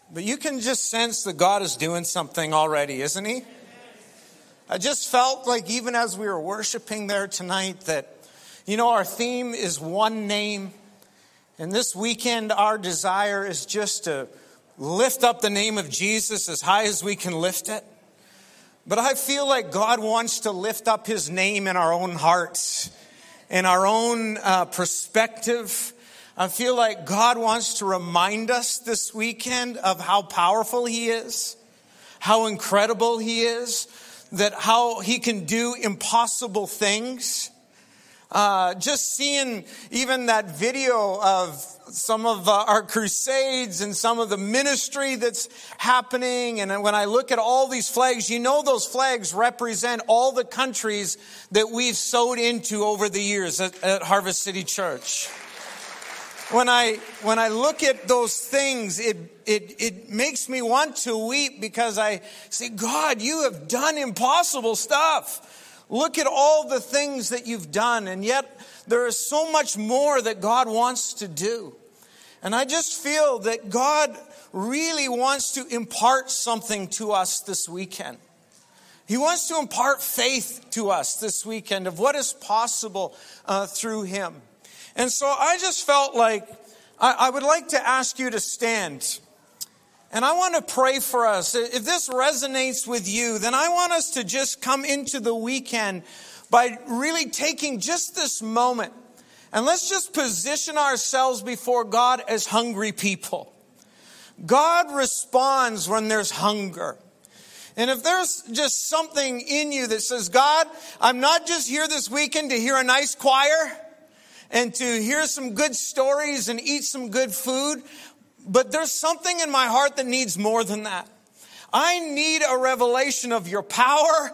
But you can just sense that God is doing something already, isn't He? I just felt like even as we were worshiping there tonight that, our theme is one name. And this weekend, our desire is just to lift up the name of Jesus as high as we can lift it. But I feel like God wants to lift up His name in our own hearts, in our own perspective. I feel like God wants to remind us this weekend of how powerful He is, how incredible He is, that how He can do impossible things. Just seeing even that video of some of our crusades and some of the ministry that's happening. And when I look at all these flags, those flags represent all the countries that we've sowed into over the years at Harvest City Church. When I look at those things, it makes me want to weep because I say, God, you have done impossible stuff. Look at all the things that you've done, and yet there is so much more that God wants to do. And I just feel that God really wants to impart something to us this weekend. He wants to impart faith to us this weekend of what is possible through Him. And so I just felt like I would like to ask you to stand. And I want to pray for us. If this resonates with you, then I want us to just come into the weekend by really taking just this moment. And let's just position ourselves before God as hungry people. God responds when there's hunger. And if there's just something in you that says, God, I'm not just here this weekend to hear a nice choir and to hear some good stories and eat some good food, but there's something in my heart that needs more than that. I need a revelation of your power.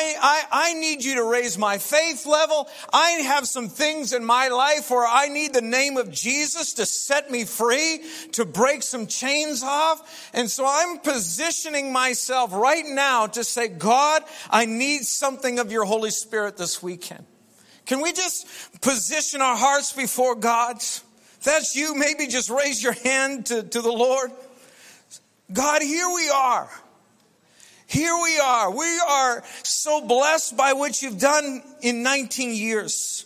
I need you to raise my faith level. I have some things in my life where I need the name of Jesus to set me free, to break some chains off. And so I'm positioning myself right now to say, God, I need something of your Holy Spirit this weekend. Can we just position our hearts before God? If that's you, maybe just raise your hand to the Lord. God, here we are. Here we are. We are so blessed by what you've done in 19 years.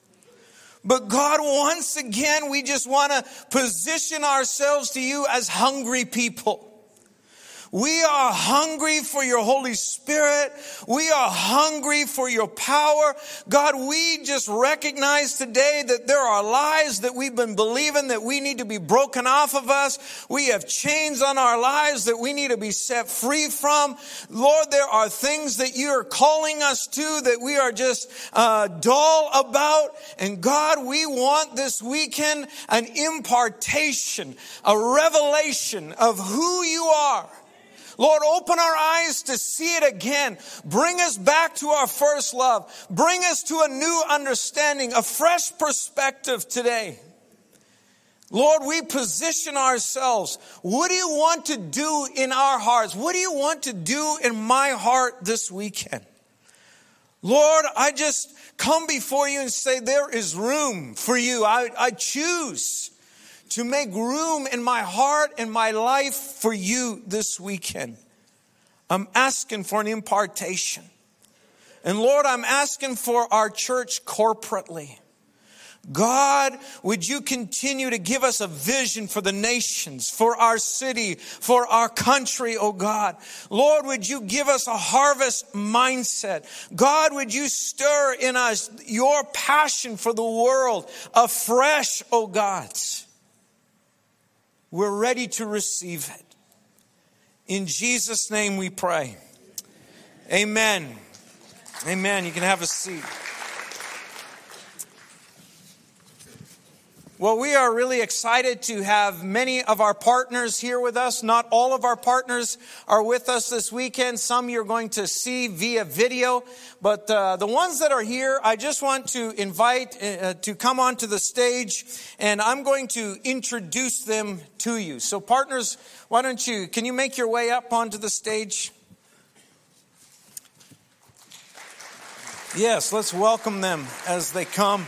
But God, once again, we just want to position ourselves to you as hungry people. We are hungry for your Holy Spirit. We are hungry for your power. God, we just recognize today that there are lies that we've been believing that we need to be broken off of us. We have chains on our lives that we need to be set free from. Lord, there are things that you are calling us to that we are just dull about. And God, we want this weekend an impartation, a revelation of who you are. Lord, open our eyes to see it again. Bring us back to our first love. Bring us to a new understanding, a fresh perspective today. Lord, we position ourselves. What do you want to do in our hearts? What do you want to do in my heart this weekend? Lord, I just come before you and say there is room for you. I choose to make room in my heart and my life for you this weekend. I'm asking for an impartation. And Lord, I'm asking for our church corporately. God, would you continue to give us a vision for the nations, for our city, for our country, oh God. Lord, would you give us a harvest mindset? God, would you stir in us your passion for the world afresh, oh God. We're ready to receive it. In Jesus' name we pray. Amen. Amen. You can have a seat. Well, we are really excited to have many of our partners here with us. Not all of our partners are with us this weekend. Some you're going to see via video. But the ones that are here, I just want to invite to come onto the stage. And I'm going to introduce them to you. So partners, can you make your way up onto the stage? Yes, let's welcome them as they come.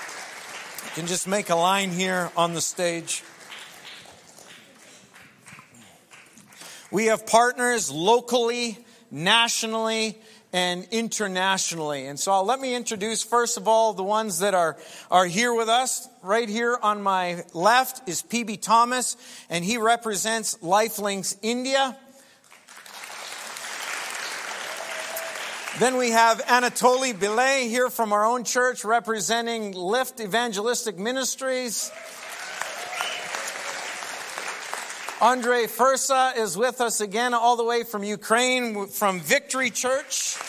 You can just make a line here on the stage. We have partners locally, nationally, and internationally. And so let me introduce, first of all, the ones that are here with us. Right here on my left is PB Thomas, and he represents Lifelinks India. Then we have Anatoly Bilay here from our own church representing Lift Evangelistic Ministries. Andrei Fursa is with us again all the way from Ukraine from Victory Church.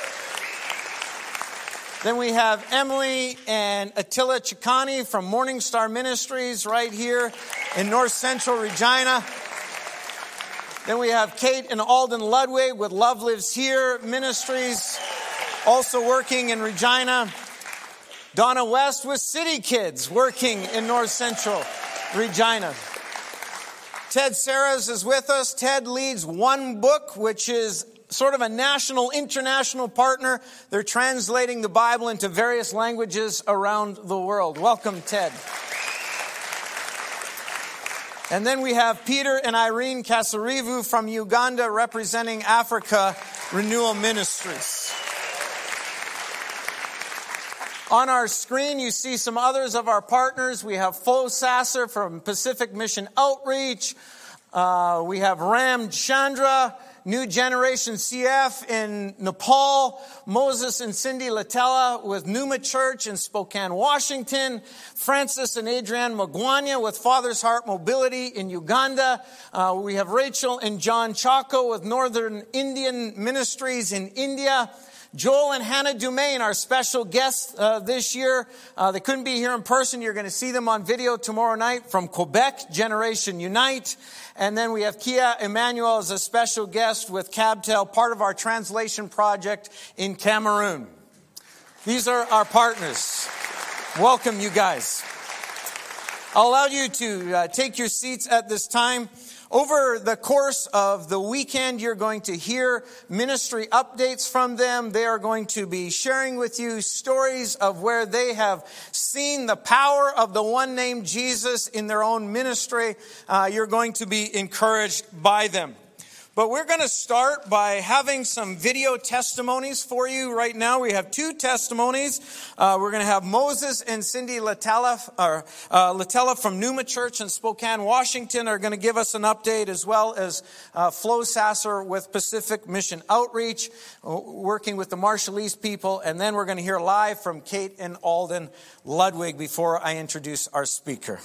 Then we have Emily and Attila Chikani from Morning Star Ministries right here in North Central Regina. Then we have Kate and Alden Ludwig with Love Lives Here Ministries, also working in Regina. Donna West with City Kids, working in North Central Regina. Ted Saras is with us. Ted leads One Book, which is sort of a national, international partner. They're translating the Bible into various languages around the world. Welcome, Ted. And then we have Peter and Irene Kasarivu from Uganda representing Africa Renewal Ministries. On our screen, you see some others of our partners. We have Flo Sasser from Pacific Mission Outreach. We have Ram Chandra, New Generation CF in Nepal. Moses and Cindy Latella with Numa Church in Spokane, Washington. Francis and Adrienne Magwanya with Father's Heart Mobility in Uganda. We have Rachel and John Chaco with Northern Indian Ministries in India. Joel and Hannah Dumaine, our special guests this year. They couldn't be here in person. You're going to see them on video tomorrow night from Quebec, Generation Unite. And then we have Kia Emmanuel as a special guest with Cabtel, part of our translation project in Cameroon. These are our partners. Welcome, you guys. I'll allow you to take your seats at this time. Over the course of the weekend, you're going to hear ministry updates from them. They are going to be sharing with you stories of where they have seen the power of the one named Jesus in their own ministry. You're going to be encouraged by them. But we're going to start by having some video testimonies for you right now. We have two testimonies. We're going to have Moses and Cindy Latella from Numa Church in Spokane, Washington, are going to give us an update, as well as Flo Sasser with Pacific Mission Outreach, working with the Marshallese people. And then we're going to hear live from Kate and Alden Ludwig before I introduce our speaker.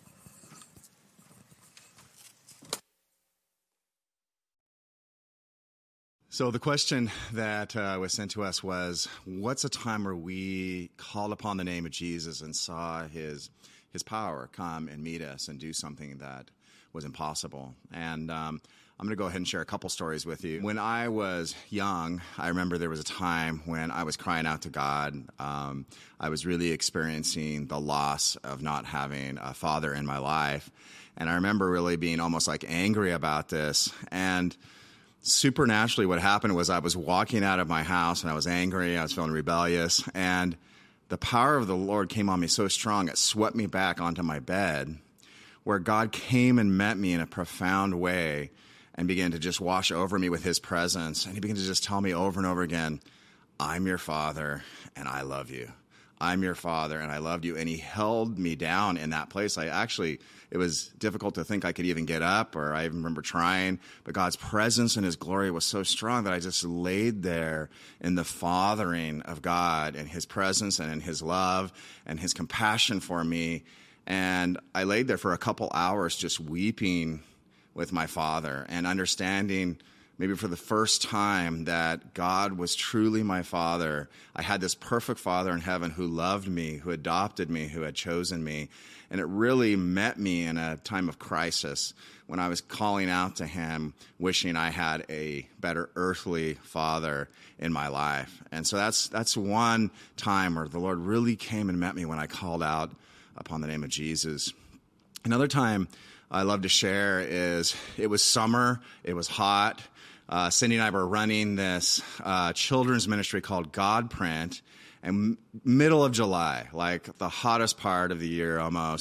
So the question that was sent to us was, what's a time where we called upon the name of Jesus and saw his power come and meet us and do something that was impossible? And I'm going to go ahead and share a couple stories with you. When I was young, I remember there was a time when I was crying out to God. I was really experiencing the loss of not having a father in my life. And I remember really being almost like angry about this. And supernaturally, what happened was I was walking out of my house and I was angry. I was feeling rebellious. And the power of the Lord came on me so strong, it swept me back onto my bed, where God came and met me in a profound way and began to just wash over me with his presence. And he began to just tell me over and over again, I'm your father and I love you. I'm your father and I loved you. And he held me down in that place. It was difficult to think I could even get up, or I even remember trying, but God's presence and his glory was so strong that I just laid there in the fathering of God and his presence and in his love and his compassion for me. And I laid there for a couple hours just weeping with my father and understanding maybe for the first time that God was truly my father. I had this perfect father in heaven who loved me, who adopted me, who had chosen me. And it really met me in a time of crisis when I was calling out to him, wishing I had a better earthly father in my life. And so that's one time where the Lord really came and met me when I called out upon the name of Jesus. Another time I love to share is it was summer, it was hot. Cindy and I were running this children's ministry called God Print, and middle of July, like the hottest part of the year almost.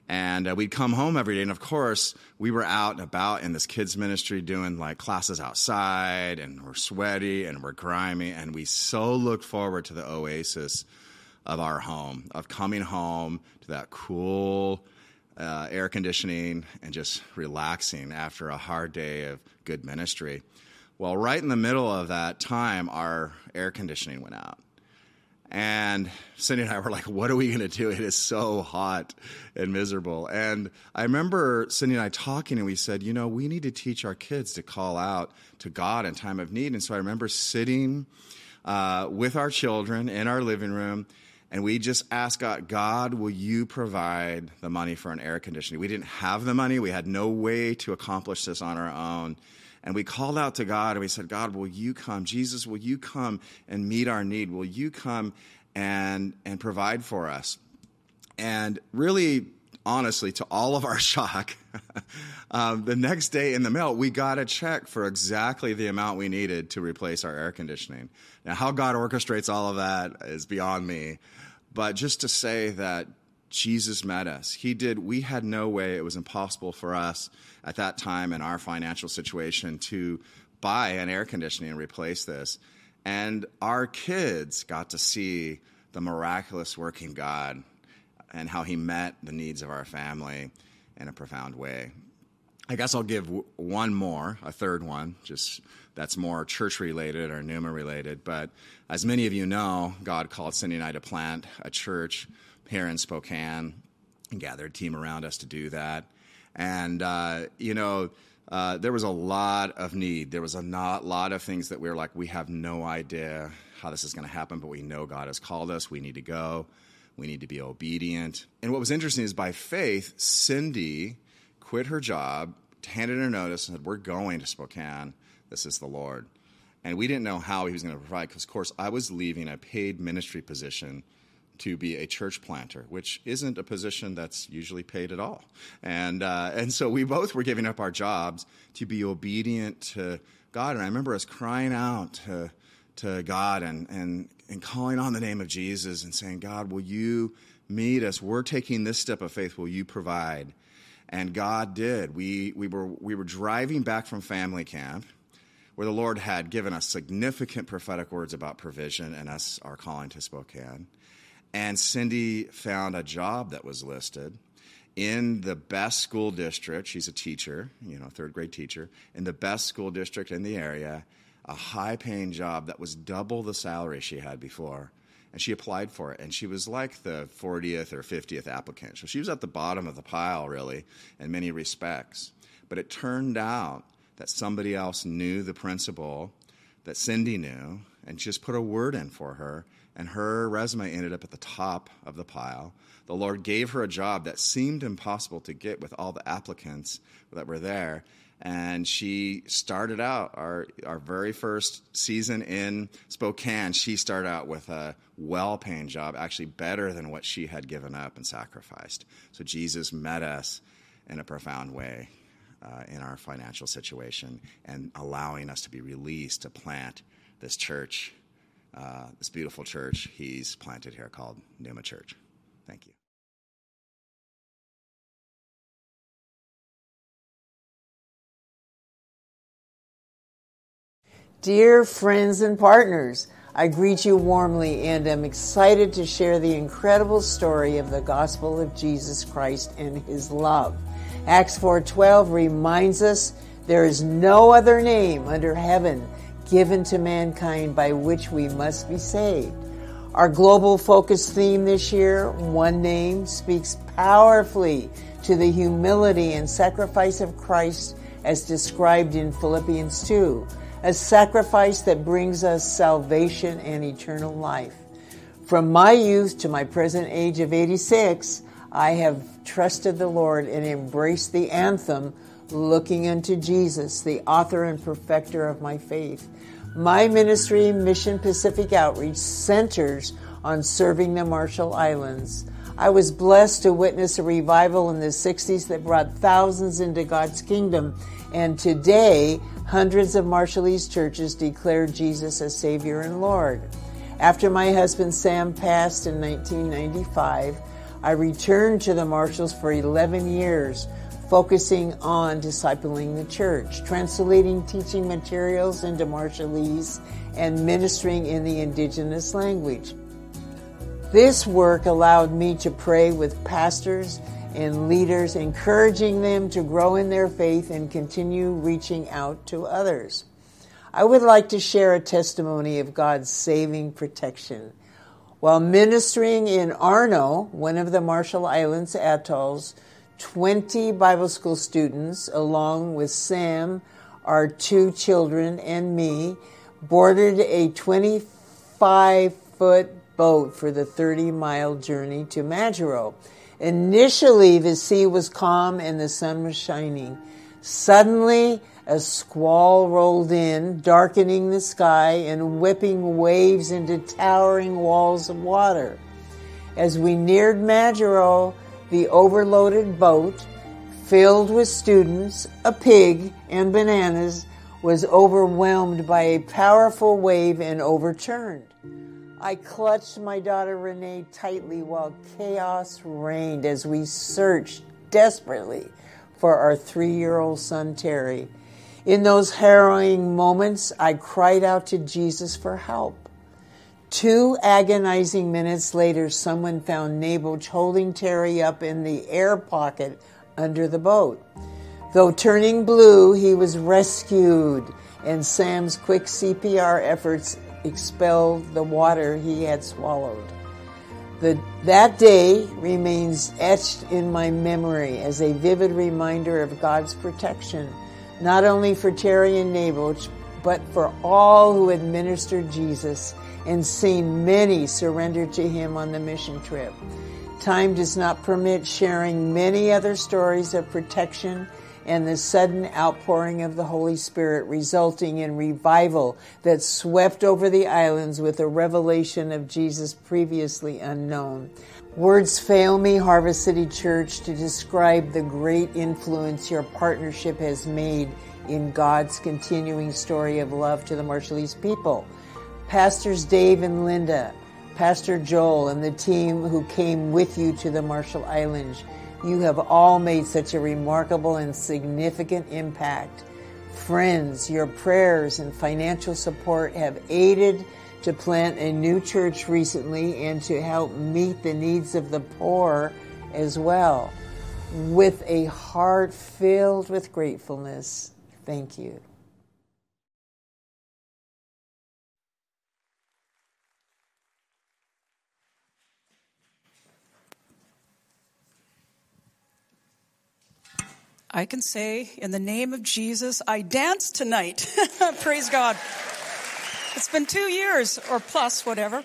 And we'd come home every day, and of course, we were out and about in this kids' ministry doing like classes outside, and we're sweaty and we're grimy, and we so looked forward to the oasis of our home, of coming home to that cool air conditioning and just relaxing after a hard day of good ministry. Well, right in the middle of that time, our air conditioning went out. And Cindy and I were like, what are we going to do? It is so hot and miserable. And I remember Cindy and I talking, and we said, we need to teach our kids to call out to God in time of need. And so I remember sitting with our children in our living room, and we just asked God, will you provide the money for an air conditioning? We didn't have the money. We had no way to accomplish this on our own. And we called out to God, and we said, God, will you come? Jesus, will you come and meet our need? Will you come and provide for us? And really, honestly, to all of our shock, the next day in the mail, we got a check for exactly the amount we needed to replace our air conditioning. Now, how God orchestrates all of that is beyond me. But just to say that Jesus met us. He did. We had no way. It was impossible for us at that time in our financial situation to buy an air conditioning and replace this. And our kids got to see the miraculous working God and how he met the needs of our family in a profound way. I guess I'll give one more, a third one, just that's more church-related or Numa-related. But as many of you know, God called Cindy and I to plant a church here in Spokane and gathered a team around us to do that. And, there was a lot of need. There was a lot of things that we were like, we have no idea how this is going to happen, but we know God has called us. We need to go. We need to be obedient. And what was interesting is by faith, Cindy quit her job, handed her notice, and said, we're going to Spokane. This is the Lord. And we didn't know how he was going to provide because, of course, I was leaving a paid ministry position to be a church planter, which isn't a position that's usually paid at all. And so we both were giving up our jobs to be obedient to God. And I remember us crying out to God and calling on the name of Jesus and saying, God, will you meet us? We're taking this step of faith. Will you provide? And God did. We were driving back from family camp where the Lord had given us significant prophetic words about provision and us, our calling to Spokane. And Cindy found a job that was listed in the best school district. She's a teacher, third grade teacher, in the best school district in the area, a high-paying job that was double the salary she had before. And she applied for it, and she was like the 40th or 50th applicant. So she was at the bottom of the pile, really, in many respects. But it turned out that somebody else knew the principal that Cindy knew and just put a word in for her, and her resume ended up at the top of the pile. The Lord gave her a job that seemed impossible to get with all the applicants that were there. And she started out, our very first season in Spokane, she started out with a well-paying job, actually better than what she had given up and sacrificed. So Jesus met us in a profound way in our financial situation and allowing us to be released to plant this church, this beautiful church he's planted here called Numa Church. Thank you. Dear friends and partners, I greet you warmly and am excited to share the incredible story of the gospel of Jesus Christ and his love. Acts 4:12 reminds us there is no other name under heaven given to mankind by which we must be saved. Our global focus theme this year, One Name, speaks powerfully to the humility and sacrifice of Christ as described in Philippians 2. A sacrifice that brings us salvation and eternal life. From my youth to my present age of 86, I have trusted the Lord and embraced the anthem, Looking unto Jesus, the author and perfecter of my faith. My ministry, Mission Pacific Outreach, centers on serving the Marshall Islands. I was blessed to witness a revival in the 60s that brought thousands into God's kingdom, and today, hundreds of Marshallese churches declare Jesus as Savior and Lord. After my husband Sam passed in 1995, I returned to the Marshalls for 11 years, focusing on discipling the church, translating teaching materials into Marshallese, and ministering in the indigenous language. This work allowed me to pray with pastors and leaders, encouraging them to grow in their faith and continue reaching out to others. I would like to share a testimony of God's saving protection. While ministering in Arno, one of the Marshall Islands atolls, 20 Bible school students, along with Sam, our 2 children, and me, boarded a 25-foot boat for the 30-mile journey to Majuro. Initially, the sea was calm and the sun was shining. Suddenly, a squall rolled in, darkening the sky and whipping waves into towering walls of water. As we neared Majuro, the overloaded boat, filled with students, a pig, and bananas, was overwhelmed by a powerful wave and overturned. I clutched my daughter Renee tightly while chaos reigned as we searched desperately for our 3-year-old son Terry. In those harrowing moments, I cried out to Jesus for help. 2 agonizing minutes later, someone found Naboch holding Terry up in the air pocket under the boat. Though turning blue, he was rescued, and Sam's quick CPR efforts expelled the water he had swallowed. That day remains etched in my memory as a vivid reminder of God's protection, not only for Terry and Naboch, but for all who had ministered Jesus and seen many surrender to him on the mission trip. Time does not permit sharing many other stories of protection and the sudden outpouring of the Holy Spirit, resulting in revival that swept over the islands with a revelation of Jesus previously unknown. Words fail me, Harvest City Church, to describe the great influence your partnership has made in God's continuing story of love to the Marshallese people. Pastors Dave and Linda, Pastor Joel, and the team who came with you to the Marshall Islands, you have all made such a remarkable and significant impact. Friends, your prayers and financial support have aided to plant a new church recently and to help meet the needs of the poor as well. With a heart filled with gratefulness, thank you. I can say, in the name of Jesus, I danced tonight. Praise God. It's been 2 years, or plus, whatever.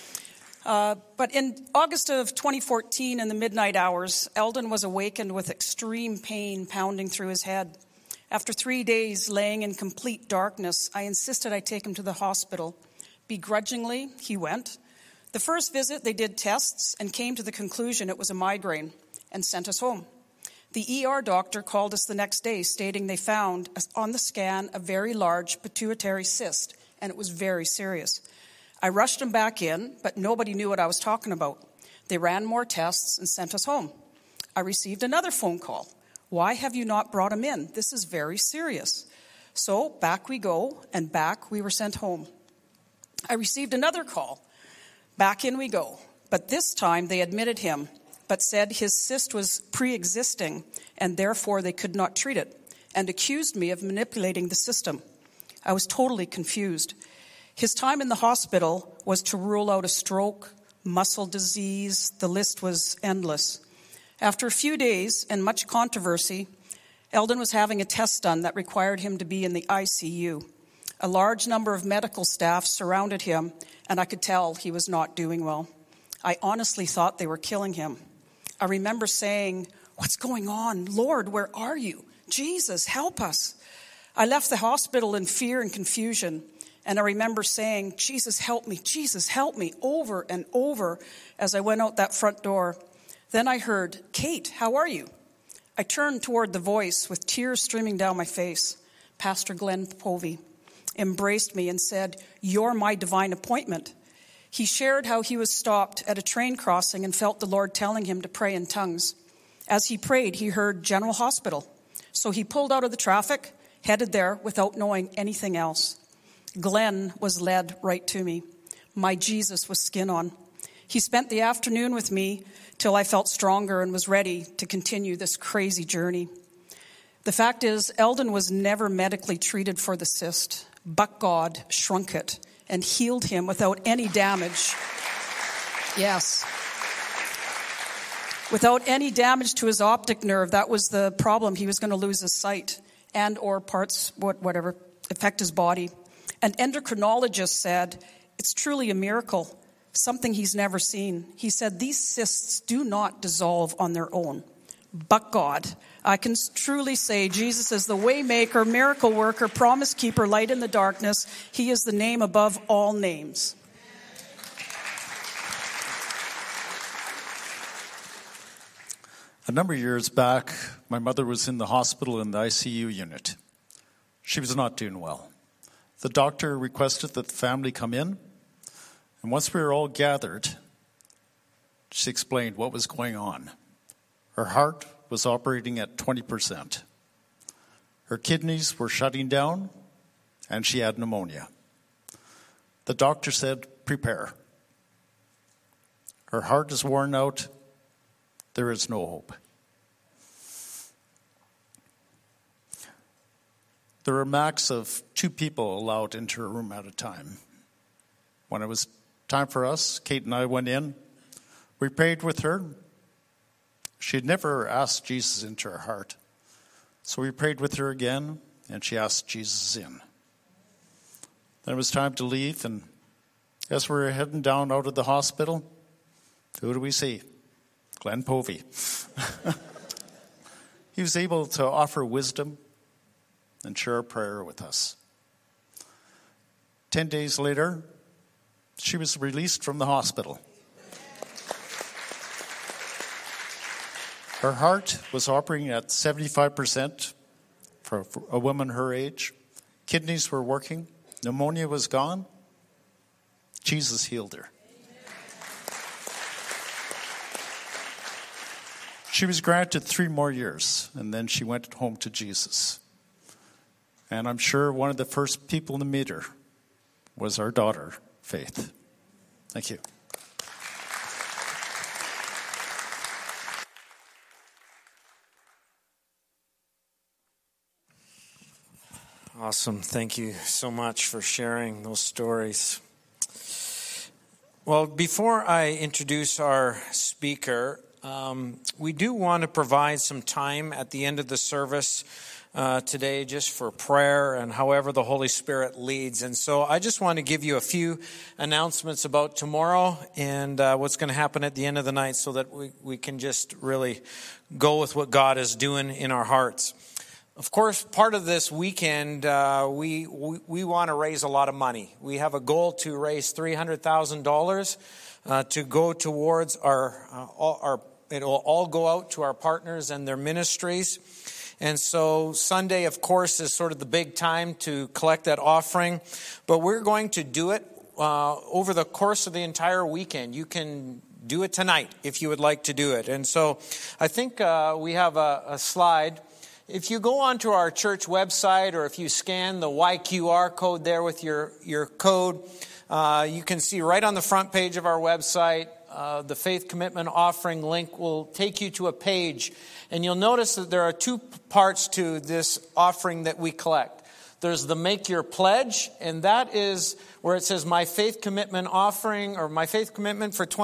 But in August of 2014, in the midnight hours, Eldon was awakened with extreme pain pounding through his head. After 3 days laying in complete darkness, I insisted I take him to the hospital. Begrudgingly, he went. The first visit, they did tests and came to the conclusion it was a migraine and sent us home. The ER doctor called us the next day, stating they found on the scan a very large pituitary cyst, and it was very serious. I rushed him back in, but nobody knew what I was talking about. They ran more tests and sent us home. I received another phone call. Why have you not brought him in? This is very serious. So back we go, and back we were sent home. I received another call. Back in we go. But this time they admitted him, but said his cyst was pre-existing and therefore they could not treat it, and accused me of manipulating the system. I was totally confused. His time in the hospital was to rule out a stroke, muscle disease. The list was endless. After a few days and much controversy, Eldon was having a test done that required him to be in the ICU. A large number of medical staff surrounded him, and I could tell he was not doing well. I honestly thought they were killing him. I remember saying, "What's going on? Lord, where are you? Jesus, help us." I left the hospital in fear and confusion, and I remember saying, Jesus, help me, over and over as I went out that front door. Then I heard, "Kate, how are you?" I turned toward the voice with tears streaming down my face. Pastor Glenn Povey embraced me and said, "You're my divine appointment." He shared how he was stopped at a train crossing and felt the Lord telling him to pray in tongues. As he prayed, he heard General Hospital. So he pulled out of the traffic, headed there without knowing anything else. Glenn was led right to me. My Jesus was skin on. He spent the afternoon with me till I felt stronger and was ready to continue this crazy journey. The fact is, Eldon was never medically treated for the cyst, but God shrunk it and healed him without any damage. Yes. Without any damage to his optic nerve. That was the problem. He was going to lose his sight and or parts, whatever, affect his body. An endocrinologist said, it's truly a miracle, something he's never seen. He said, these cysts do not dissolve on their own, but God. I can truly say Jesus is the way maker, miracle worker, promise keeper, light in the darkness. He is the name above all names. A number of years back, my mother was in the hospital in the ICU unit. She was not doing well. The doctor requested that the family come in, and once we were all gathered, she explained what was going on. Her heart was operating at 20%. Her kidneys were shutting down, and she had pneumonia. The doctor said, prepare. Her heart is worn out. There is no hope. There were a max of 2 people allowed into her room at a time. When it was time for us, Kate and I went in. We prayed with her. She had never asked Jesus into her heart. So we prayed with her again, and she asked Jesus in. Then it was time to leave, and as we were heading down out of the hospital, who do we see? Glenn Povey. He was able to offer wisdom and share a prayer with us. 10 days later, she was released from the hospital. Her heart was operating at 75% for a woman her age. Kidneys were working. Pneumonia was gone. Jesus healed her. She was granted 3 more years, and then she went home to Jesus. And I'm sure one of the first people to meet her was our daughter, Faith. Thank you. Awesome. Thank you so much for sharing those stories. Well, before I introduce our speaker, we do want to provide some time at the end of the service today just for prayer and however the Holy Spirit leads. And so I just want to give you a few announcements about tomorrow and what's going to happen at the end of the night so that we can just really go with what God is doing in our hearts. Of course, part of this weekend, we want to raise a lot of money. We have a goal to raise $300,000 to go towards our. It will all go out to our partners and their ministries. And so Sunday, of course, is sort of the big time to collect that offering. But we're going to do it over the course of the entire weekend. You can do it tonight if you would like to do it. And so I think we have a slide. If you go onto our church website or if you scan the YQR code there with your code, you can see right on the front page of our website, the Faith Commitment Offering link will take you to a page. And you'll notice that there are 2 parts to this offering that we collect. There's the Make Your Pledge, and that is where it says My Faith Commitment Offering, or My Faith Commitment for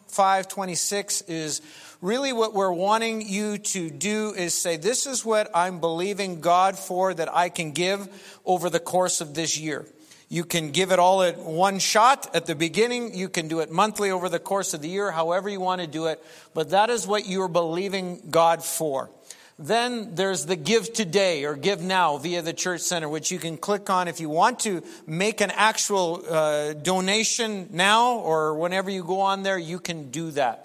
25-26 is really what we're wanting you to do is say, this is what I'm believing God for that I can give over the course of this year. You can give it all at one shot at the beginning. You can do it monthly over the course of the year, however you want to do it. But that is what you're believing God for. Then there's the Give Today or Give Now via the Church Center, which you can click on if you want to make an actual donation now or whenever you go on there, you can do that.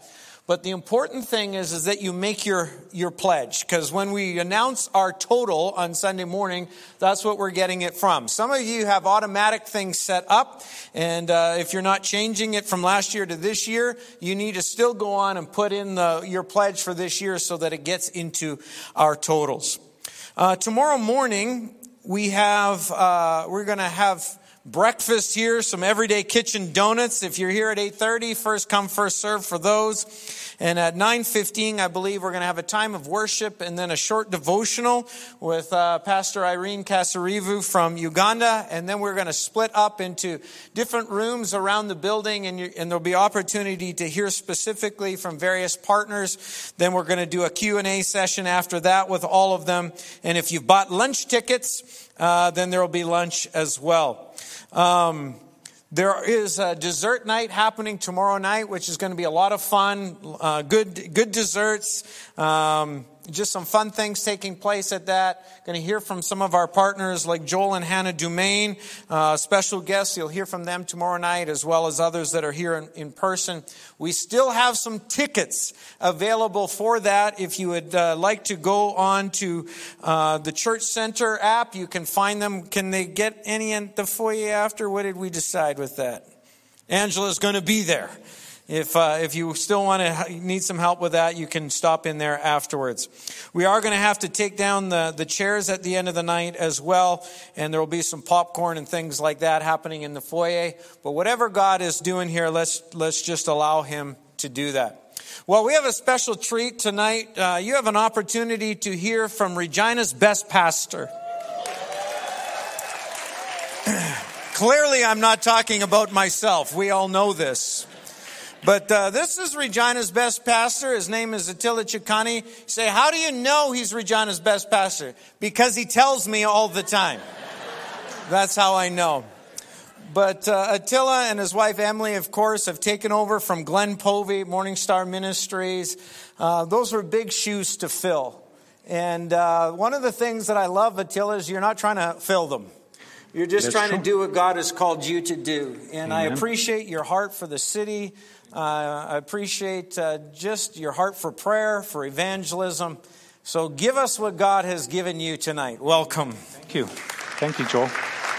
But the important thing is that you make your pledge, because when we announce our total on Sunday morning, that's what we're getting it from. Some of you have automatic things set up, and if you're not changing it from last year to this year, you need to still go on and put in your pledge for this year so that it gets into our totals. Tomorrow morning, we're going to have breakfast here, some Everyday Kitchen donuts. If you're here at 8:30, first come, first serve for those. And at 9:15, I believe we're going to have a time of worship and then a short devotional with Pastor Irene Kasarivu from Uganda. And then we're going to split up into different rooms around the building, and there'll be opportunity to hear specifically from various partners. Then we're going to do a Q&A session after that with all of them. And if you've bought lunch tickets, then there will be lunch as well. There is a dessert night happening tomorrow night, which is going to be a lot of fun. Good desserts. Just some fun things taking place at that. Going to hear from some of our partners like Joel and Hannah Dumaine. Special guests, you'll hear from them tomorrow night, as well as others that are here in person. We still have some tickets available for that. If you would like to go on to the Church Center app, you can find them. Can they get any in the foyer after? What did we decide with that? Angela's going to be there. If you still need some help with that, you can stop in there afterwards. We are going to have to take down the chairs at the end of the night as well, and there will be some popcorn and things like that happening in the foyer. But whatever God is doing here, let's just allow Him to do that. Well, we have a special treat tonight. You have an opportunity to hear from Regina's best pastor. Clearly, I'm not talking about myself. We all know this. But this is Regina's best pastor. His name is Attila Chikani. You say, how do you know he's Regina's best pastor? Because he tells me all the time. That's how I know. But Attila and his wife Emily, of course, have taken over from Glenn Povey, Morning Star Ministries. Those were big shoes to fill. And one of the things that I love, Attila, is you're not trying to fill them. You're just trying to do what God has called you to do. And Amen. I appreciate your heart for the city. I appreciate just your heart for prayer, for evangelism. So give us what God has given you tonight. Welcome. Thank you. Thank you, Joel.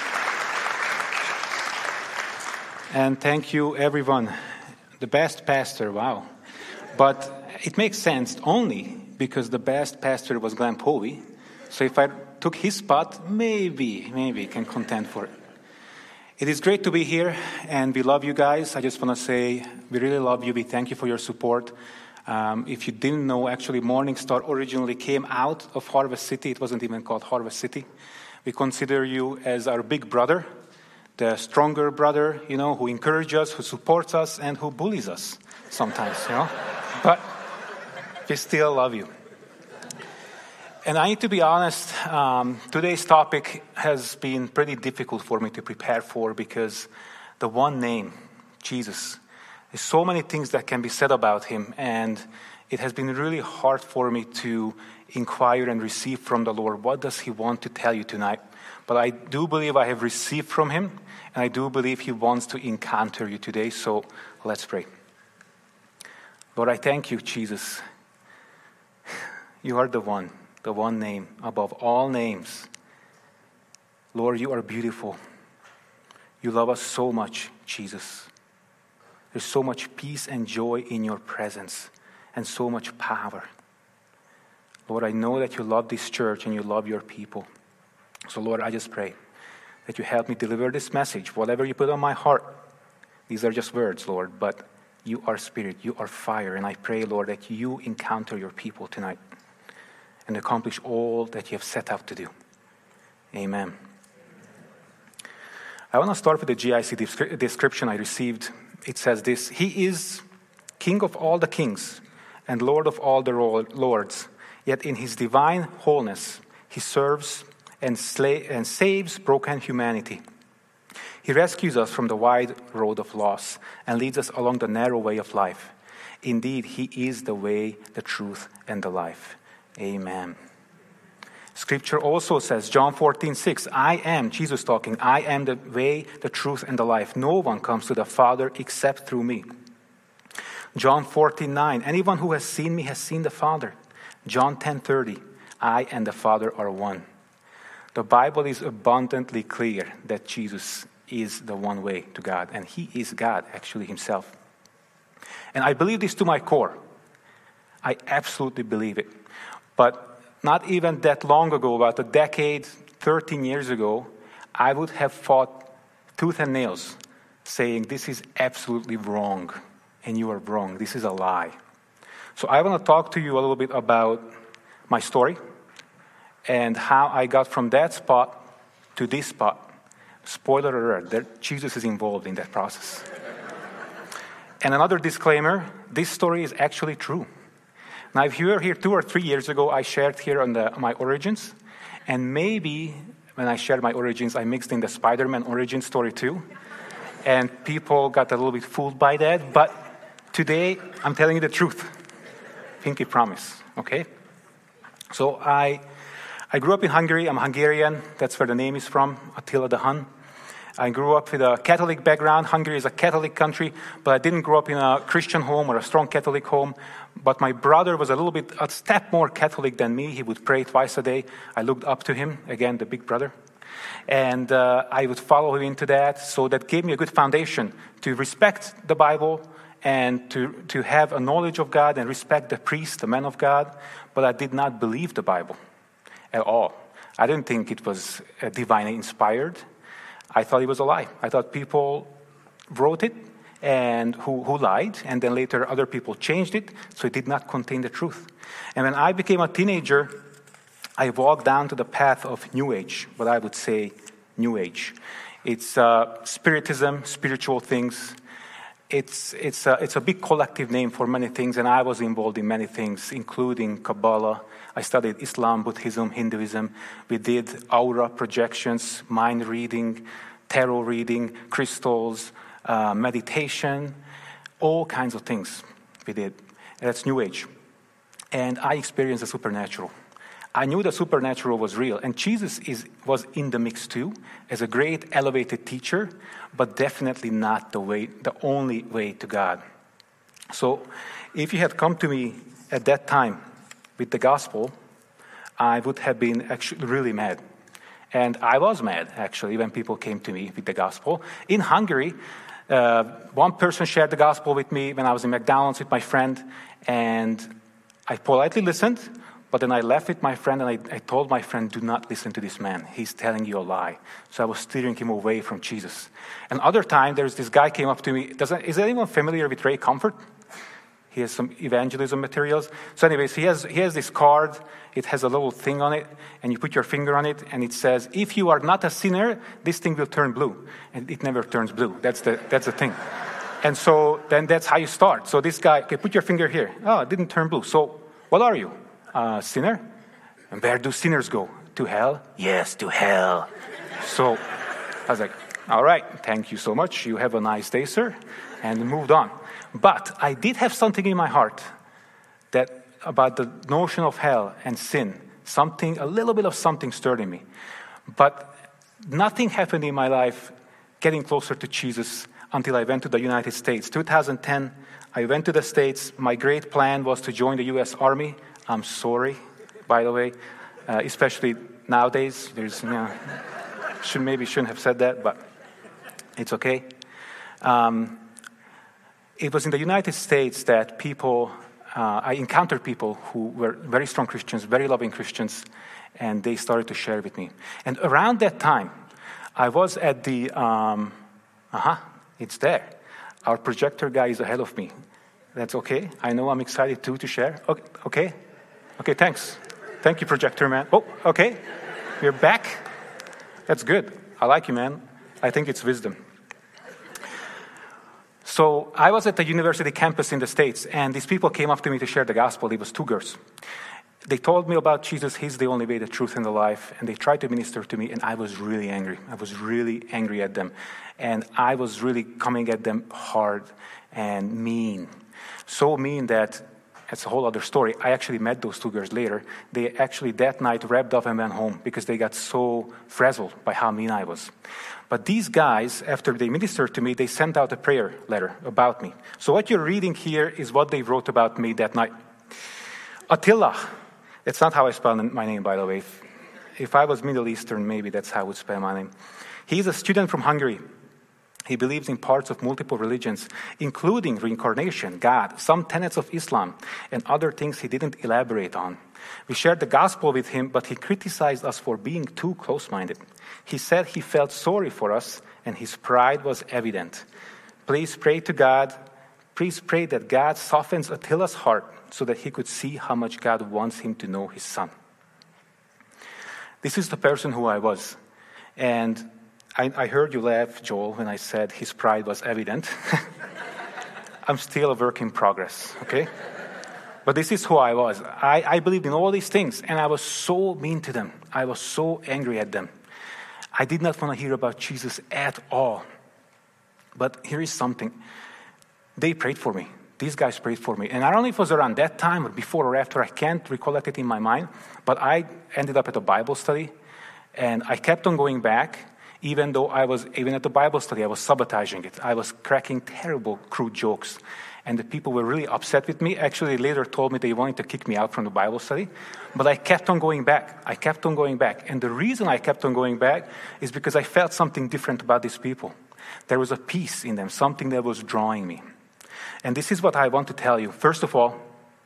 And thank you, everyone. The best pastor, wow. But it makes sense only because the best pastor was Glenn Povey. So if I took his spot, maybe can contend for it. It is great to be here, and we love you guys. I just want to say we really love you. We thank you for your support. If you didn't know, actually, Morning Star originally came out of Harvest City. It wasn't even called Harvest City. We consider you as our big brother, the stronger brother, who encourages us, who supports us, and who bullies us sometimes, But we still love you. And I need to be honest, today's topic has been pretty difficult for me to prepare for because the one name, Jesus, there's so many things that can be said about him, and it has been really hard for me to inquire and receive from the Lord. What does he want to tell you tonight? But I do believe I have received from him, and I do believe he wants to encounter you today, so let's pray. Lord, I thank you, Jesus. You are the one name above all names. Lord, you are beautiful. You love us so much, Jesus. There's so much peace and joy in your presence and so much power. Lord, I know that you love this church and you love your people. So, Lord, I just pray that you help me deliver this message, whatever you put on my heart. These are just words, Lord, but you are spirit, you are fire, and I pray, Lord, that you encounter your people tonight and accomplish all that you have set out to do. Amen. I want to start with the GIC description I received. It says this: He is King of all the kings and Lord of all the lords. Yet in his divine wholeness, he serves and saves broken humanity. He rescues us from the wide road of loss and leads us along the narrow way of life. Indeed, he is the way, the truth, and the life. Amen. Scripture also says, John 14:6, I am, Jesus talking, I am the way, the truth, and the life. No one comes to the Father except through me. John 14:9, anyone who has seen me has seen the Father. John 10:30, I and the Father are one. The Bible is abundantly clear that Jesus is the one way to God, and he is God actually himself. And I believe this to my core. I absolutely believe it. But not even that long ago, about a decade, 13 years ago, I would have fought tooth and nails saying this is absolutely wrong and you are wrong. This is a lie. So I want to talk to you a little bit about my story and how I got from that spot to this spot. Spoiler alert, that Jesus is involved in that process. And another disclaimer, this story is actually true. Now, if you were here 2 or 3 years ago, I shared here on my origins. And maybe when I shared my origins, I mixed in the Spider-Man origin story too. And people got a little bit fooled by that. But today, I'm telling you the truth. Pinky promise, okay? So I grew up in Hungary. I'm Hungarian. That's where the name is from, Attila the Hun. I grew up with a Catholic background. Hungary is a Catholic country, but I didn't grow up in a Christian home or a strong Catholic home. But my brother was a step more Catholic than me. He would pray twice a day. I looked up to him, again, the big brother. And I would follow him into that. So that gave me a good foundation to respect the Bible and to have a knowledge of God and respect the priest, the man of God. But I did not believe the Bible at all. I didn't think it was divinely inspired. I thought it was a lie. I thought people wrote it and who lied, and then later other people changed it, so it did not contain the truth. And when I became a teenager, I walked down to the path of New Age, what I would say New Age. It's spiritism, spiritual things. It's a big collective name for many things, and I was involved in many things, including Kabbalah. I studied Islam, Buddhism, Hinduism. We did aura projections, mind reading, tarot reading, crystals, meditation, all kinds of things we did. And that's New Age. And I experienced the supernatural. I knew the supernatural was real. And Jesus was in the mix too, as a great elevated teacher, but definitely not the only way to God. So if you had come to me at that time with the gospel, I would have been actually really mad. And I was mad, actually, when people came to me with the gospel. In Hungary, one person shared the gospel with me when I was in McDonald's with my friend, and I politely listened, but then I left with my friend, and I told my friend, do not listen to this man. He's telling you a lie. So I was steering him away from Jesus. Another time, there's this guy came up to me. Is anyone familiar with Ray Comfort? He has some evangelism materials. So anyways, he has this card. It has a little thing on it, and you put your finger on it, and it says, if you are not a sinner, this thing will turn blue. And it never turns blue. That's the thing. And so then that's how you start. So this guy, okay, put your finger here. Oh, it didn't turn blue. So what are you? Sinner? And where do sinners go? To hell? Yes, to hell. So I was like, all right, thank you so much. You have a nice day, sir. And moved on. But I did have something in my heart that about the notion of hell and sin. A little bit of something stirred in me. But nothing happened in my life getting closer to Jesus until I went to the United States. 2010, I went to the States. My great plan was to join the U.S. Army. I'm sorry, by the way, especially nowadays. Shouldn't have said that, but it's okay. It was in the United States that I encountered people who were very strong Christians, very loving Christians, and they started to share with me. And around that time, I was at the, it's there. Our projector guy is ahead of me. That's okay. I know I'm excited too to share. Okay. Okay, thanks. Thank you, projector man. Oh, okay. You're back. That's good. I like you, man. I think it's wisdom. So I was at the university campus in the States, and these people came up to me to share the gospel. It was 2 girls. They told me about Jesus. He's the only way, the truth, and the life. And they tried to minister to me, and I was really angry. I was really angry at them. And I was really coming at them hard and mean. So mean that it's a whole other story. I actually met those 2 girls later. They actually that night wrapped up and went home because they got so frazzled by how mean I was. But these guys, after they ministered to me, they sent out a prayer letter about me. So what you're reading here is what they wrote about me that night. Attila. It's not how I spell my name, by the way. If I was Middle Eastern, maybe that's how I would spell my name. He's a student from Hungary. He believes in parts of multiple religions, including reincarnation, God, some tenets of Islam, and other things he didn't elaborate on. We shared the gospel with him, but he criticized us for being too close-minded. He said he felt sorry for us, and his pride was evident. Please pray to God. Please pray that God softens Attila's heart so that he could see how much God wants him to know his son. This is the person who I was. And I heard you laugh, Joel, when I said his pride was evident. I'm still a work in progress, okay? But this is who I was. I believed in all these things, and I was so mean to them. I was so angry at them. I did not want to hear about Jesus at all. But here is something. They prayed for me. These guys prayed for me. And I don't know if it was around that time or before or after. I can't recollect it in my mind. But I ended up at a Bible study, and I kept on going back. Even though even at the Bible study, I was sabotaging it. I was cracking terrible, crude jokes. And the people were really upset with me. Actually, they later told me they wanted to kick me out from the Bible study. But I kept on going back. And the reason I kept on going back is because I felt something different about these people. There was a peace in them, something that was drawing me. And this is what I want to tell you. First of all,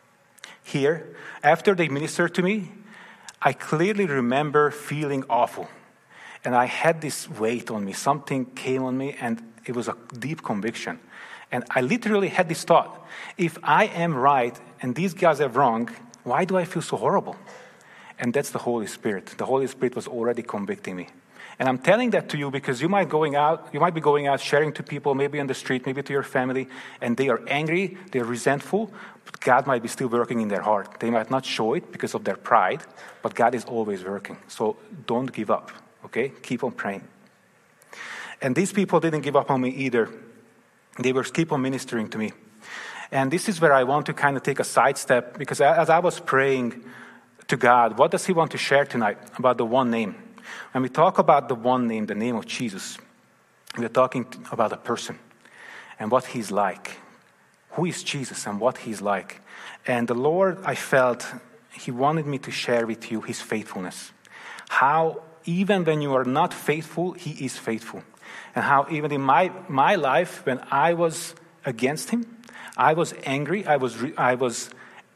here, after they ministered to me, I clearly remember feeling awful. And I had this weight on me. Something came on me, and it was a deep conviction. And I literally had this thought. If I am right and these guys are wrong, why do I feel so horrible? And that's the Holy Spirit. The Holy Spirit was already convicting me. And I'm telling that to you because you might be going out sharing to people, maybe on the street, maybe to your family, and they are angry, they're resentful, but God might be still working in their heart. They might not show it because of their pride, but God is always working. So don't give up. Okay, keep on praying. And these people didn't give up on me either. They were keep on ministering to me. And this is where I want to kind of take a sidestep, because as I was praying to God, what does he want to share tonight about the one name? When we talk about the one name, the name of Jesus, we're talking about a person and what he's like. Who is Jesus and what he's like? And the Lord, I felt, he wanted me to share with you his faithfulness. How even when you are not faithful, he is faithful. And how even in my life, when I was against him, I was angry, I was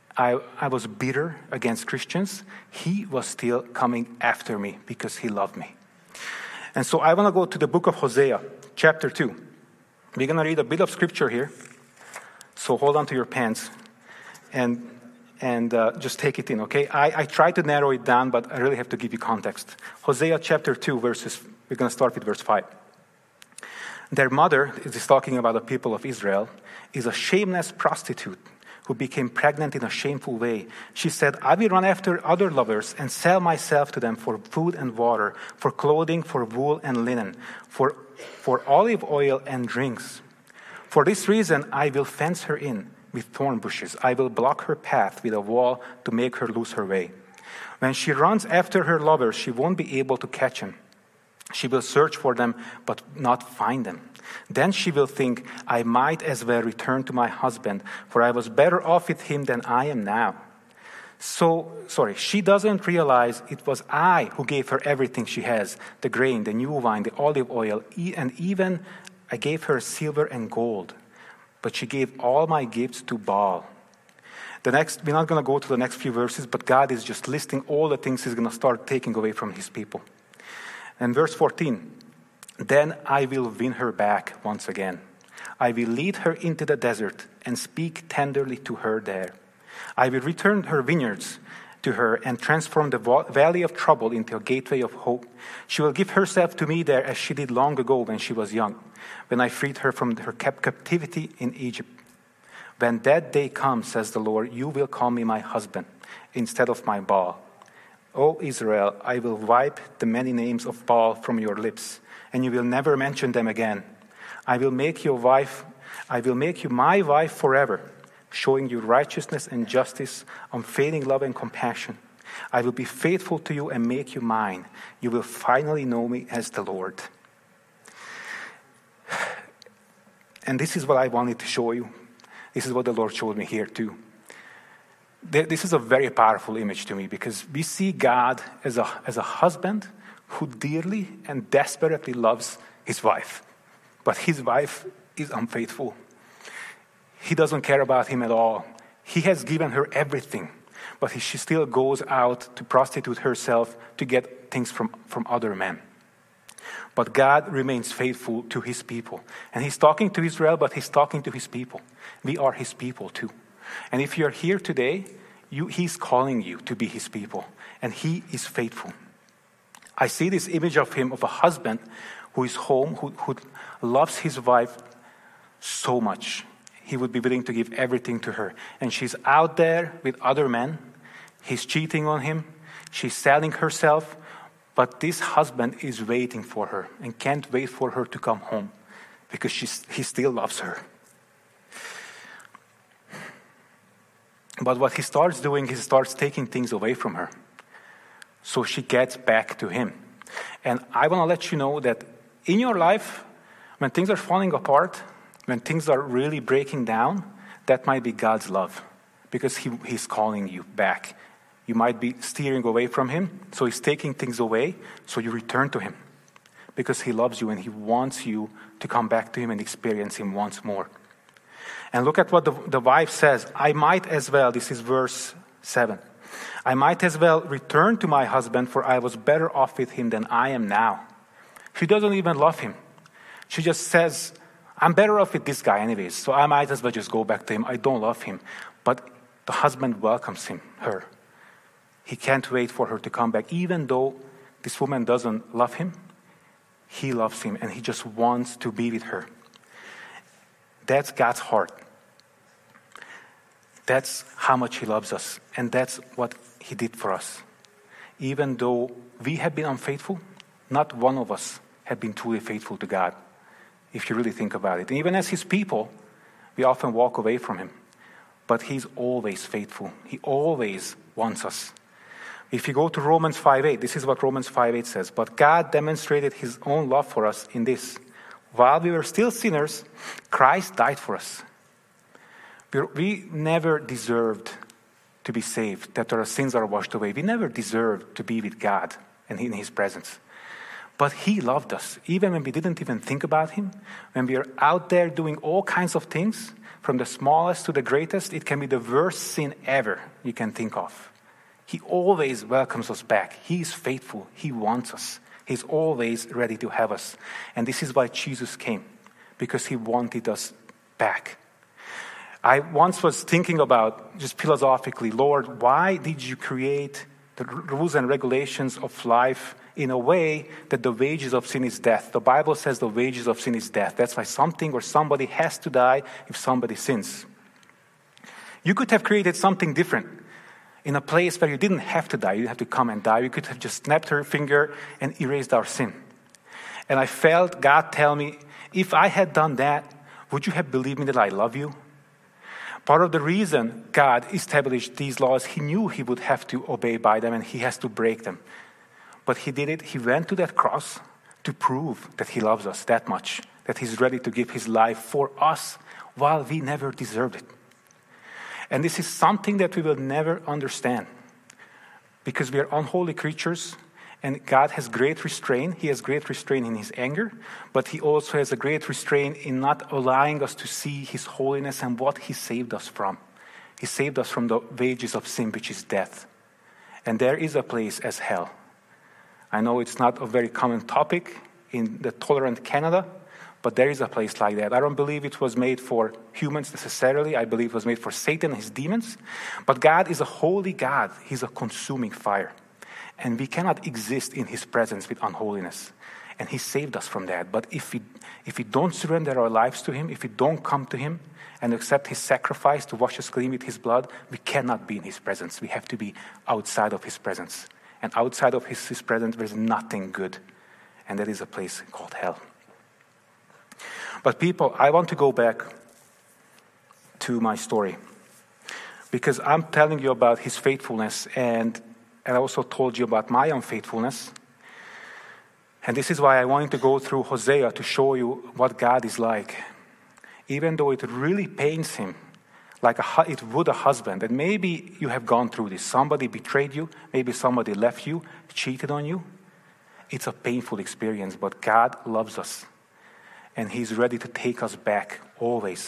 bitter against Christians, he was still coming after me because he loved me. And so I want to go to the book of Hosea, chapter 2. We're going to read a bit of scripture here. So hold on to your pants and just take it in, okay? I tried to narrow it down, but I really have to give you context. Hosea chapter 2, we're going to start with verse 5. Their mother, this is talking about the people of Israel, is a shameless prostitute who became pregnant in a shameful way. She said, I will run after other lovers and sell myself to them for food and water, for clothing, for wool and linen, for olive oil and drinks. For this reason, I will fence her in with thorn bushes. I will block her path with a wall to make her lose her way. When she runs after her lovers, she won't be able to catch them. She will search for them, but not find them. Then she will think, I might as well return to my husband, for I was better off with him than I am now. She doesn't realize it was I who gave her everything she has, the grain, the new wine, the olive oil, and even I gave her silver and gold. But she gave all my gifts to Baal. We're not going to go to the next few verses, but God is just listing all the things he's going to start taking away from his people. And verse 14, then I will win her back once again. I will lead her into the desert and speak tenderly to her there. I will return her vineyards to her and transform the valley of trouble into a gateway of hope. She will give herself to me there as she did long ago when she was young, when I freed her from her captivity in Egypt. When that day comes, says the Lord, you will call me my husband instead of my Baal. O Israel, I will wipe the many names of Baal from your lips, and you will never mention them again. I will make you my wife forever, showing you righteousness and justice, unfailing love and compassion. I will be faithful to you and make you mine. You will finally know me as the Lord. And this is what I wanted to show you. This is what the Lord showed me here too. This is a very powerful image to me, because we see God as a husband who dearly and desperately loves his wife. But his wife is unfaithful. He doesn't care about him at all. He has given her everything, but she still goes out to prostitute herself to get things from other men. But God remains faithful to his people. And he's talking to Israel, but he's talking to his people. We are his people too. And if you're here today, he's calling you to be his people. And he is faithful. I see this image of him, of a husband who is home, who loves his wife so much. He would be willing to give everything to her. And she's out there with other men. He's cheating on him. She's selling herself. But this husband is waiting for her and can't wait for her to come home, because he still loves her. But what he starts doing, he starts taking things away from her, so she gets back to him. And I want to let you know that in your life, when things are falling apart, when things are really breaking down, that might be God's love, because he's calling you back. You might be steering away from him, so he's taking things away, so you return to him, because he loves you and he wants you to come back to him and experience him once more. And look at what the wife says. I might as well, this is verse 7, I might as well return to my husband, for I was better off with him than I am now. She doesn't even love him. She just says, I'm better off with this guy anyways, so I might as well just go back to him. I don't love him. But the husband welcomes her. He can't wait for her to come back. Even though this woman doesn't love him, he loves him and he just wants to be with her. That's God's heart. That's how much he loves us. And that's what he did for us. Even though we have been unfaithful, not one of us have been truly faithful to God, if you really think about it. And even as his people, we often walk away from him. But he's always faithful. He always wants us. If you go to Romans 5:8, this is what Romans 5:8 says. But God demonstrated his own love for us in this. While we were still sinners, Christ died for us. We never deserved to be saved, that our sins are washed away. We never deserved to be with God and in his presence. But he loved us, even when we didn't even think about him. When we are out there doing all kinds of things, from the smallest to the greatest, it can be the worst sin ever you can think of. He always welcomes us back. He is faithful. He wants us. He's always ready to have us. And this is why Jesus came, because he wanted us back. I once was thinking about, just philosophically, Lord, why did you create the rules and regulations of life in a way that the wages of sin is death? The Bible says the wages of sin is death. That's why something or somebody has to die if somebody sins. You could have created something different. In a place where you didn't have to die, you didn't have to come and die. You could have just snapped her finger and erased our sin. And I felt God tell me, if I had done that, would you have believed me that I love you? Part of the reason God established these laws, he knew he would have to obey by them and he has to break them. But he did it. He went to that cross to prove that he loves us that much, that he's ready to give his life for us while we never deserved it. And this is something that we will never understand, because we are unholy creatures and God has great restraint. He has great restraint in his anger, but he also has a great restraint in not allowing us to see his holiness and what he saved us from. He saved us from the wages of sin, which is death. And there is a place as hell. I know it's not a very common topic in the tolerant Canada, but there is a place like that. I don't believe it was made for humans necessarily. I believe it was made for Satan and his demons. But God is a holy God. He's a consuming fire. And we cannot exist in his presence with unholiness. And he saved us from that. But if we don't surrender our lives to him, if we don't come to him and accept his sacrifice to wash us clean with his blood, we cannot be in his presence. We have to be outside of his presence. And outside of his presence, there is nothing good. And that is a place called hell. But people, I want to go back to my story. because I'm telling you about his faithfulness, and I also told you about my unfaithfulness. And this is why I wanted to go through Hosea to show you what God is like. Even though it really pains him, like it would a husband. And maybe you have gone through this. Somebody betrayed you. Maybe somebody left you, cheated on you. It's a painful experience, but God loves us. And he's ready to take us back, always.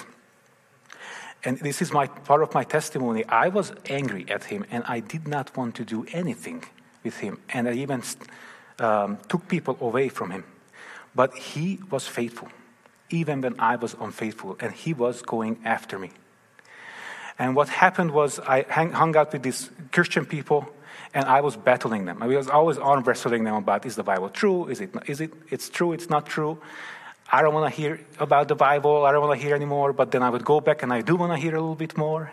And this is part of my testimony. I was angry at him, and I did not want to do anything with him. And I even took people away from him. But he was faithful, even when I was unfaithful, and he was going after me. And what happened was I hung out with these Christian people, and I was battling them. I was always arm wrestling them about, is the Bible true? It's true, it's not true. I don't want to hear about the Bible. I don't want to hear anymore. But then I would go back, and I do want to hear a little bit more,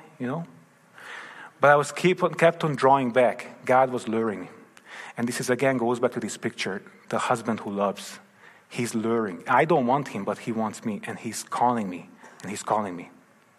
But I was kept on drawing back. God was luring me. And this again goes back to this picture, the husband who loves. He's luring. I don't want him, but he wants me, and he's calling me, and he's calling me.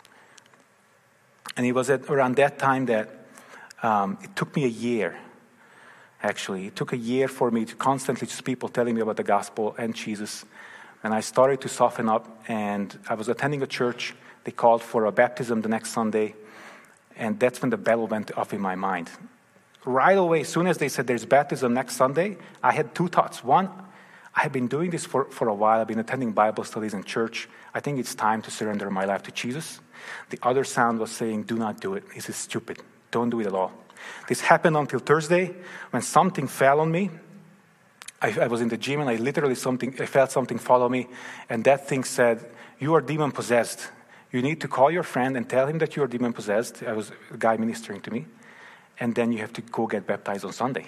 And it was around that time that it took me a year, actually. It took a year for me to constantly just people telling me about the gospel and Jesus. And I started to soften up, and I was attending a church. They called for a baptism the next Sunday, and that's when the bell went off in my mind. Right away, as soon as they said there's baptism next Sunday, I had two thoughts. One, I have been doing this for a while. I've been attending Bible studies in church. I think it's time to surrender my life to Jesus. The other sound was saying, do not do it. This is stupid. Don't do it at all. This happened until Thursday when something fell on me. I was in the gym and I felt something follow me. And that thing said, you are demon-possessed. You need to call your friend and tell him that you are demon-possessed. I was a guy ministering to me. And then you have to go get baptized on Sunday.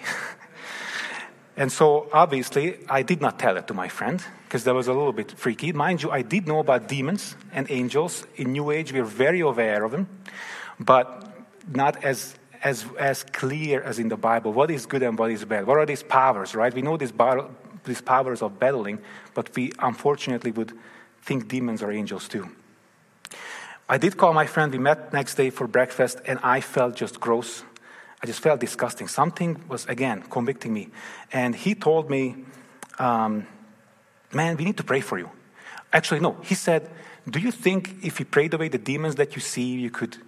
And so, obviously, I did not tell it to my friend, because that was a little bit freaky. Mind you, I did know about demons and angels. In New Age, we are very aware of them, but not as clear as in the Bible. What is good and what is bad? What are these powers, right? We know these powers of battling, but we, unfortunately, would think demons are angels too. I did call my friend. We met next day for breakfast, and I felt just gross. I just felt disgusting. Something was, again, convicting me. And he told me, man, we need to pray for you. Actually, no. He said, do you think if you prayed away the demons that you see, you could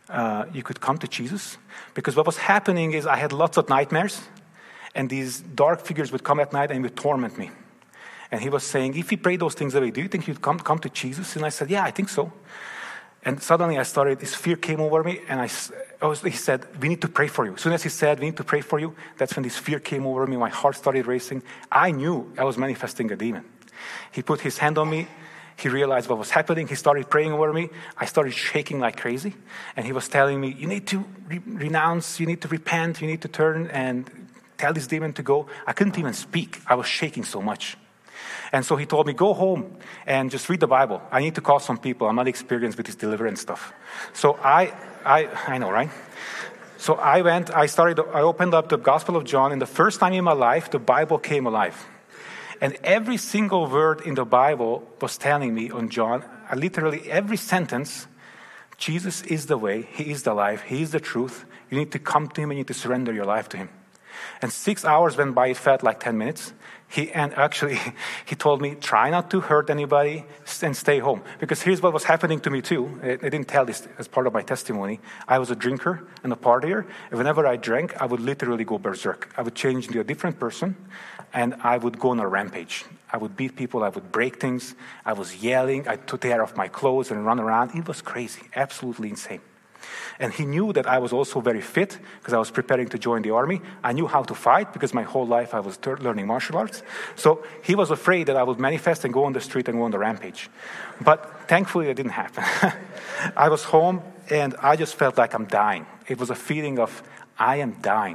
come to Jesus? Because what was happening is I had lots of nightmares, and these dark figures would come at night and would torment me. And he was saying, if you pray those things away, do you think you'd come to Jesus? And I said, yeah, I think so. And suddenly this fear came over me, and he said, we need to pray for you. As soon as he said, we need to pray for you, that's when this fear came over me. My heart started racing. I knew I was manifesting a demon. He put his hand on me. He realized what was happening. He started praying over me. I started shaking like crazy. And he was telling me, you need to renounce, you need to repent, you need to turn and tell this demon to go. I couldn't even speak. I was shaking so much. And so he told me, go home and just read the Bible. I need to call some people. I'm not experienced with this deliverance stuff. So I know, right? So I opened up the Gospel of John, and the first time in my life, the Bible came alive. And every single word in the Bible was telling me on John, literally every sentence, Jesus is the way, he is the life, he is the truth. You need to come to him and you need to surrender your life to him. And 6 hours went by, it felt like 10 minutes. He told me, try not to hurt anybody and stay home. Because here's what was happening to me too. I didn't tell this as part of my testimony. I was a drinker and a partier. And whenever I drank, I would literally go berserk. I would change into a different person, and I would go on a rampage. I would beat people. I would break things. I was yelling. I took tear off my clothes and run around. It was crazy, absolutely insane. And he knew that I was also very fit because I was preparing to join the army. I knew how to fight because my whole life I was learning martial arts. So he was afraid that I would manifest and go on the street and go on the rampage. But thankfully it didn't happen. I was home and I just felt like I'm dying. It was a feeling of I am dying.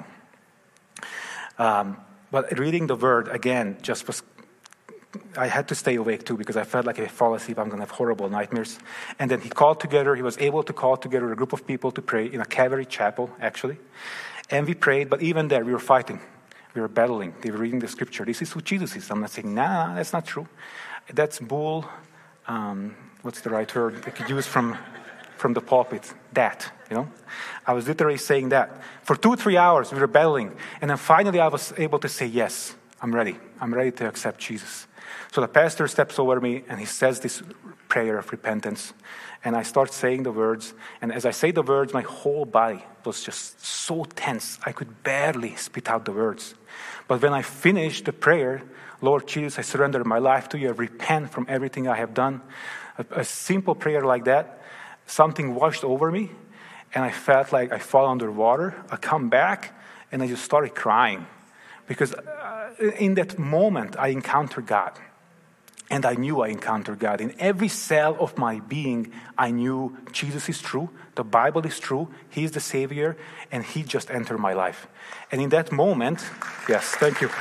But reading the word again just was, I had to stay awake too because I felt like if I fall asleep, I'm going to have horrible nightmares. And then he was able to call together a group of people to pray in a Calvary chapel, actually. And we prayed, but even there we were fighting. We were battling. They were reading the scripture. This is who Jesus is. I'm not saying, nah, that's not true. That's bull. What's the right word? They could use from from the pulpit. That, I was literally saying that. For 2-3 hours, we were battling. And then finally, I was able to say, yes, I'm ready. I'm ready to accept Jesus. So the pastor steps over me, and he says this prayer of repentance. And I start saying the words. And as I say the words, my whole body was just so tense. I could barely spit out the words. But when I finished the prayer, Lord Jesus, I surrender my life to you. I repent from everything I have done. A simple prayer like that, something washed over me. And I felt like I fall underwater. I come back, and I just started crying. Because in that moment, I encountered God. And I knew I encountered God. In every cell of my being, I knew Jesus is true. The Bible is true. He is the Savior. And He just entered my life. And in that moment, yes, thank you.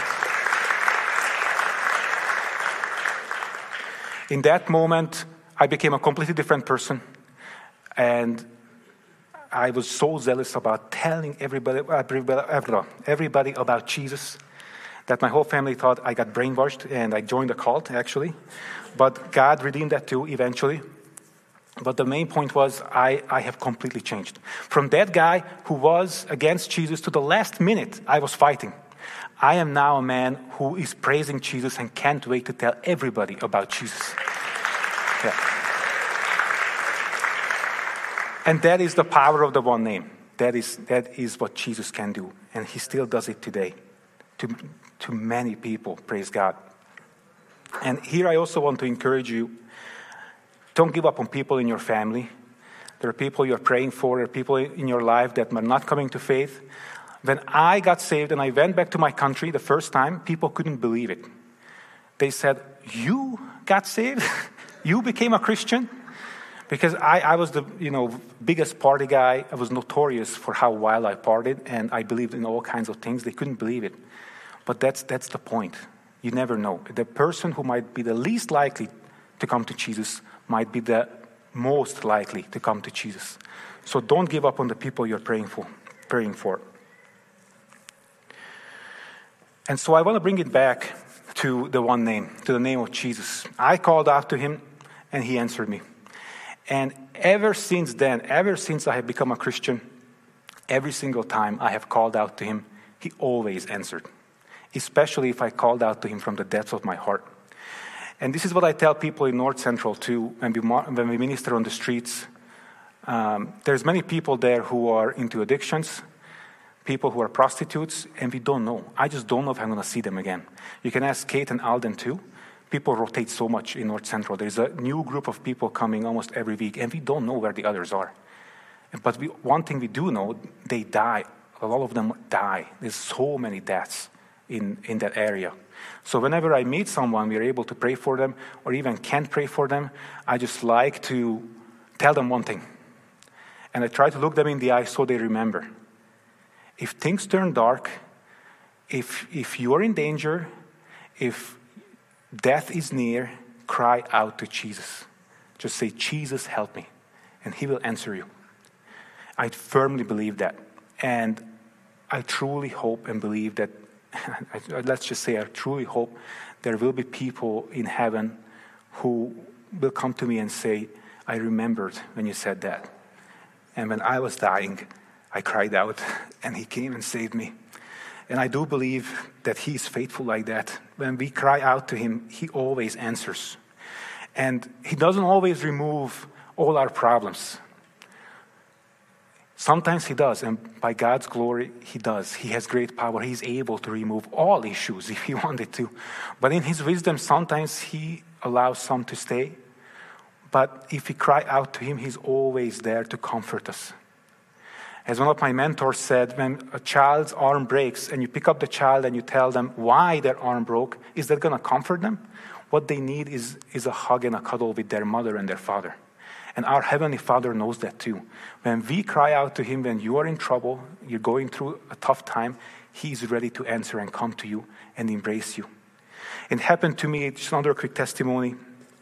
In that moment, I became a completely different person. And I was so zealous about telling everybody about Jesus that my whole family thought I got brainwashed and I joined a cult, actually. But God redeemed that too, eventually. But the main point was I have completely changed. From that guy who was against Jesus to the last minute I was fighting, I am now a man who is praising Jesus and can't wait to tell everybody about Jesus. Yeah. And that is the power of the one name. That is what Jesus can do. And He still does it today. To many people, praise God. And here I also want to encourage you, don't give up on people in your family. There are people you're praying for, there are people in your life that are not coming to faith. When I got saved and I went back to my country the first time, people couldn't believe it. They said, "You got saved? You became a Christian?" Because I was the biggest party guy. I was notorious for how wild I partied, and I believed in all kinds of things. They couldn't believe it. But that's the point. You never know. The person who might be the least likely to come to Jesus might be the most likely to come to Jesus. So don't give up on the people you're praying for. And so I want to bring it back to the one name, to the name of Jesus. I called out to Him, and He answered me. And ever since then, ever since I have become a Christian, every single time I have called out to Him, He always answered. Especially if I called out to Him from the depths of my heart. And this is what I tell people in North Central too, when we minister on the streets. There's many people there who are into addictions, people who are prostitutes, and we don't know. I just don't know if I'm going to see them again. You can ask Kate and Alden too. People rotate so much in North Central. There's a new group of people coming almost every week, and we don't know where the others are. But one thing we do know, they die. A lot of them die. There's so many deaths in that area. So whenever I meet someone, we're able to pray for them, or even can't pray for them, I just like to tell them one thing. And I try to look them in the eye so they remember. If things turn dark, if you are in danger, if death is near, cry out to Jesus. Just say, "Jesus, help me." And He will answer you. I firmly believe that. And I truly hope and believe that, let's just say I truly hope there will be people in heaven who will come to me and say, "I remembered when you said that. And when I was dying, I cried out and He came and saved me." And I do believe that He is faithful like that. When we cry out to Him, He always answers. And He doesn't always remove all our problems. Sometimes He does, and by God's glory, He does. He has great power. He's able to remove all issues if He wanted to. But in His wisdom, sometimes He allows some to stay. But if we cry out to Him, He's always there to comfort us. As one of my mentors said, when a child's arm breaks and you pick up the child and you tell them why their arm broke, is that going to comfort them? What they need is a hug and a cuddle with their mother and their father. And our Heavenly Father knows that too. When we cry out to Him, when you are in trouble, you're going through a tough time, He is ready to answer and come to you and embrace you. It happened to me, just another quick testimony.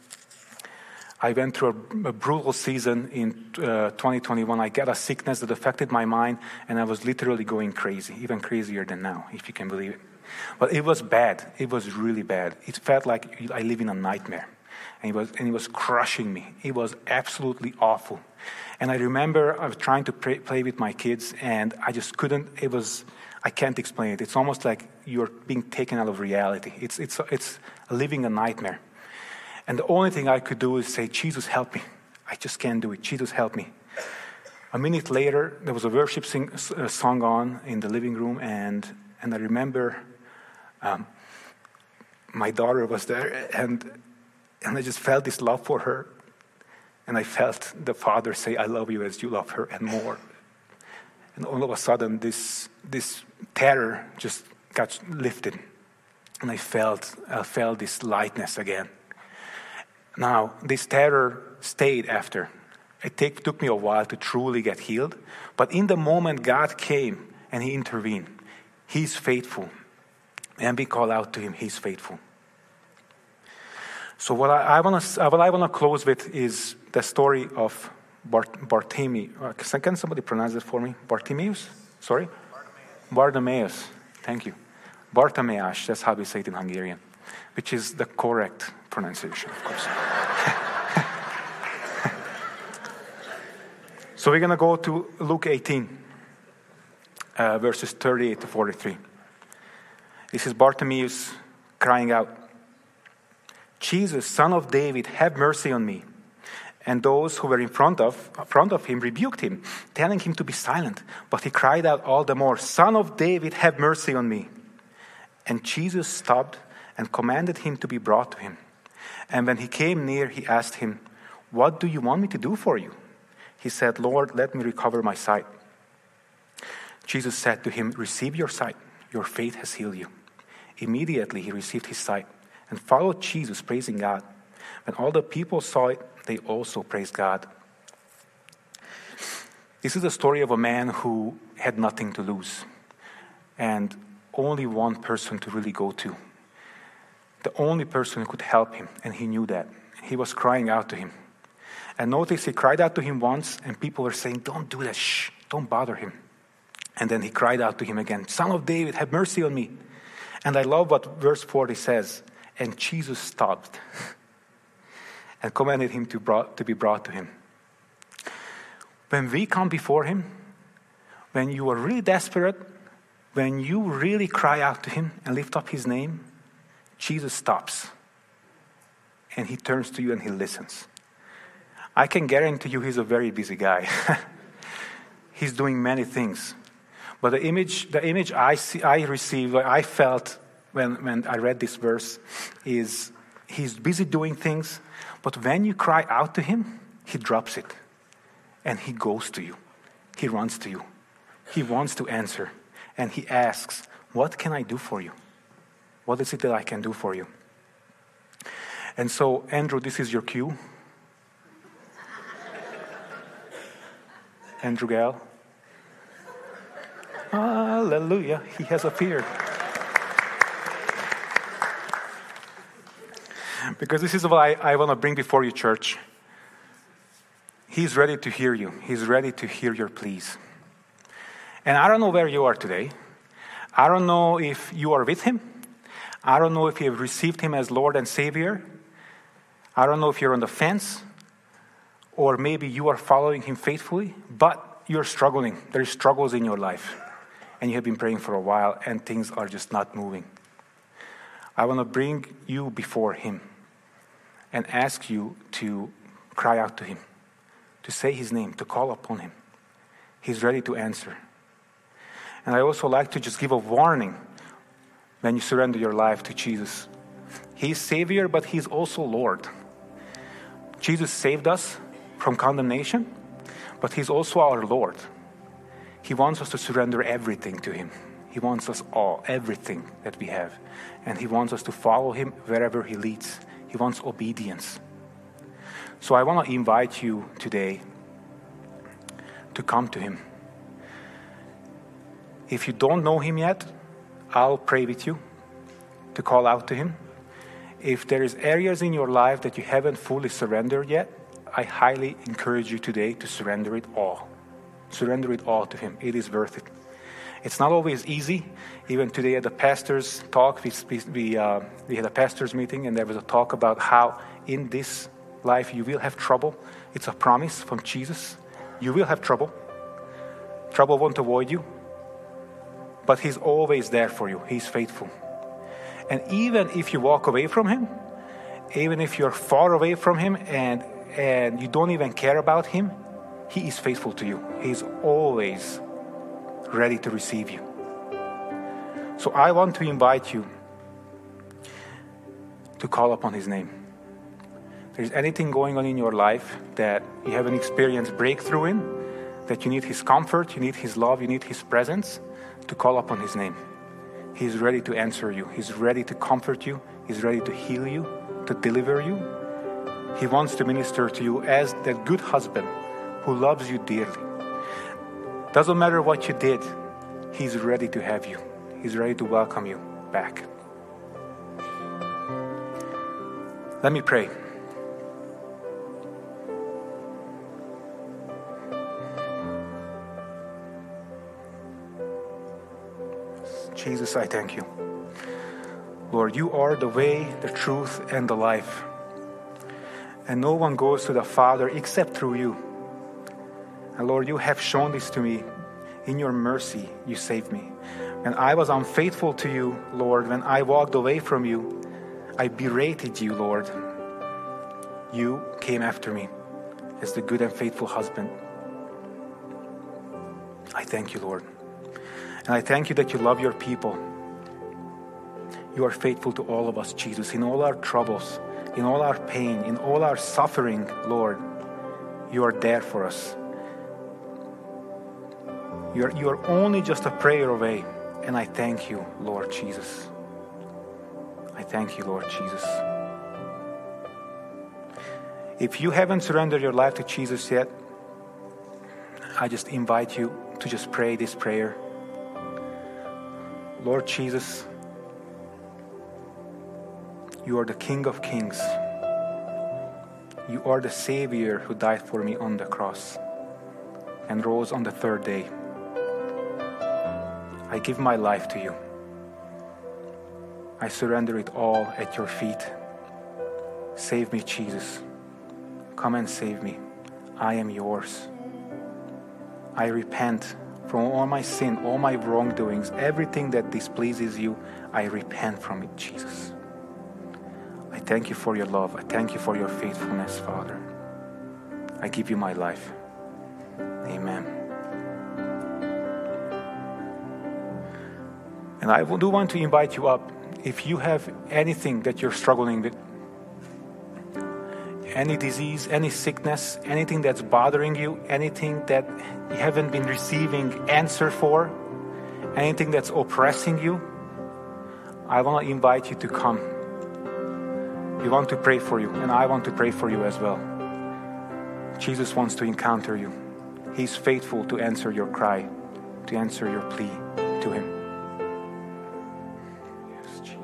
I went through a brutal season in 2021. I got a sickness that affected my mind, and I was literally going crazy, even crazier than now, if you can believe it. But it was bad. It was really bad. It felt like I live in a nightmare. And it was crushing me. It was absolutely awful. And I remember I was trying to play with my kids, and I just couldn't. I can't explain it. It's almost like you're being taken out of reality. It's living a nightmare. And the only thing I could do is say, Jesus, help me. I just can't do it. Jesus, help me. A minute later, there was a worship song on in the living room, and I remember my daughter was there, and I just felt this love for her. And I felt the Father say, I love you as you love her and more. And all of a sudden, this terror just got lifted. And I felt this lightness again. Now, this terror stayed after. It took me a while to truly get healed. But in the moment, God came and He intervened. He's faithful. And we call out to Him, He's faithful. So what I want to close with is the story of Bartimaeus. Can somebody pronounce it for me? Bartimaeus? Sorry? Bartimaeus. Thank you. Bartimaeus, that's how we say it in Hungarian, which is the correct pronunciation, of course. So we're going to go to Luke 18, verses 38 to 43. This is Bartimaeus crying out, Jesus, Son of David, have mercy on me. And those who were in front of him rebuked him, telling him to be silent. But he cried out all the more, Son of David, have mercy on me. And Jesus stopped and commanded him to be brought to him. And when he came near, he asked him, what do you want me to do for you? He said, Lord, let me recover my sight. Jesus said to him, receive your sight. Your faith has healed you. Immediately he received his sight and followed Jesus, praising God. When all the people saw it, they also praised God. This is the story of a man who had nothing to lose and only one person to really go to. The only person who could help him, and he knew that. He was crying out to him. And notice he cried out to him once, and people were saying, don't do that, shh, don't bother him. And then he cried out to him again, Son of David, have mercy on me. And I love what verse 40 says, and Jesus stopped and commanded him to be brought to him. When we come before him, when you are really desperate, when you really cry out to him and lift up his name, Jesus stops and he turns to you and he listens. I can guarantee you he's a very busy guy. He's doing many things. But the image I felt when I read this verse is he's busy doing things, but when you cry out to him, he drops it and he goes to you. He runs to you. He wants to answer and he asks, what can I do for you? What is it that I can do for you? And so, Andrew, this is your cue. Andrew Gale. Hallelujah, he has appeared. Because this is what I want to bring before you, church. He's ready to hear you. He's ready to hear your pleas. And I don't know where you are today. I don't know if you are with him. I don't know if you have received him as Lord and Savior. I don't know if you're on the fence. Or maybe you are following him faithfully, but you're struggling. There are struggles in your life. And you have been praying for a while and things are just not moving. I want to bring you before him and ask you to cry out to him, to say his name, to call upon him. He's ready to answer. And I also like to just give a warning when you surrender your life to Jesus. He's Savior, but he's also Lord. Jesus saved us from condemnation, but he's also our Lord. He wants us to surrender everything to him. He wants us all, everything that we have. And he wants us to follow him wherever he leads. He wants obedience. So I want to invite you today to come to him. If you don't know him yet, I'll pray with you to call out to him. If there is areas in your life that you haven't fully surrendered yet, I highly encourage you today to surrender it all. Surrender it all to him. It is worth it. It's not always easy. Even today at the pastor's talk, we had a pastor's meeting and there was a talk about how in this life you will have trouble. It's a promise from Jesus. You will have trouble. Trouble won't avoid you. But He's always there for you. He's faithful. And even if you walk away from Him, even if you're far away from Him and you don't even care about Him, He is faithful to you. He's always ready to receive you. So I want to invite you to call upon His name. If there's anything going on in your life that you haven't experienced breakthrough in, that you need His comfort, you need His love, you need His presence, to call upon His name. He's ready to answer you. He's ready to comfort you. He's ready to heal you, to deliver you. He wants to minister to you as that good husband who loves you dearly. Doesn't matter what you did, He's ready to have you. He's ready to welcome you back. Let me pray. Jesus, I thank you. Lord, you are the way, the truth, and the life. And no one goes to the Father except through you. And Lord, you have shown this to me. In your mercy, you saved me. When I was unfaithful to you, Lord, when I walked away from you, I berated you, Lord. You came after me as the good and faithful husband. I thank you, Lord. And I thank you that you love your people. You are faithful to all of us, Jesus, in all our troubles, in all our pain, in all our suffering, Lord. You are there for us. You are only just a prayer away. And I thank you, Lord Jesus. I thank you, Lord Jesus. If you haven't surrendered your life to Jesus yet, I just invite you to just pray this prayer. Lord Jesus, you are the King of Kings. You are the Savior who died for me on the cross and rose on the third day. I give my life to you. I surrender it all at your feet. Save me, Jesus. Come and save me. I am yours. I repent from all my sin, all my wrongdoings, everything that displeases you. I repent from it, Jesus. I thank you for your love. I thank you for your faithfulness, Father. I give you my life. Amen. And I do want to invite you up. If you have anything that you're struggling with, any disease, any sickness, anything that's bothering you, anything that you haven't been receiving answer for, anything that's oppressing you, I want to invite you to come. We want to pray for you, and I want to pray for you as well. Jesus wants to encounter you. He's faithful to answer your cry, to answer your plea to Him. Yes, Jesus.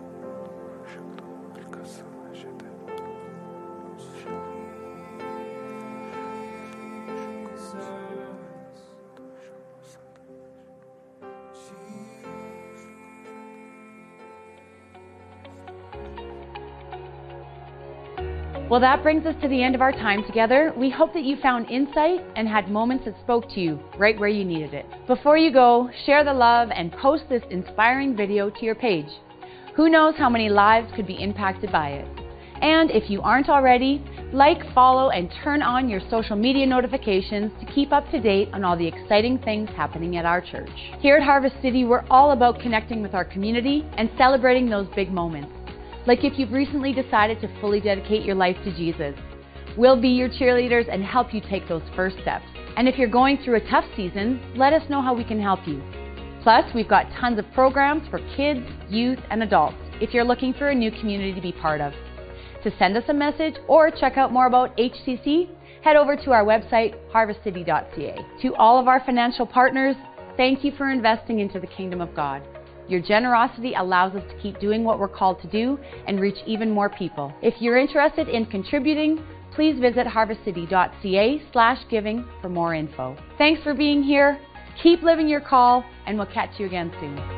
Well, that brings us to the end of our time together. We hope that you found insight and had moments that spoke to you right where you needed it. Before you go, share the love and post this inspiring video to your page. Who knows how many lives could be impacted by it? And if you aren't already, like, follow, and turn on your social media notifications to keep up to date on all the exciting things happening at our church. Here at Harvest City, we're all about connecting with our community and celebrating those big moments. Like if you've recently decided to fully dedicate your life to Jesus. We'll be your cheerleaders and help you take those first steps. And if you're going through a tough season, let us know how we can help you. Plus, we've got tons of programs for kids, youth, and adults if you're looking for a new community to be part of. To send us a message or check out more about HCC, head over to our website, harvestcity.ca. To all of our financial partners, thank you for investing into the kingdom of God. Your generosity allows us to keep doing what we're called to do and reach even more people. If you're interested in contributing, please visit harvestcity.ca/giving for more info. Thanks for being here. Keep living your call, and we'll catch you again soon.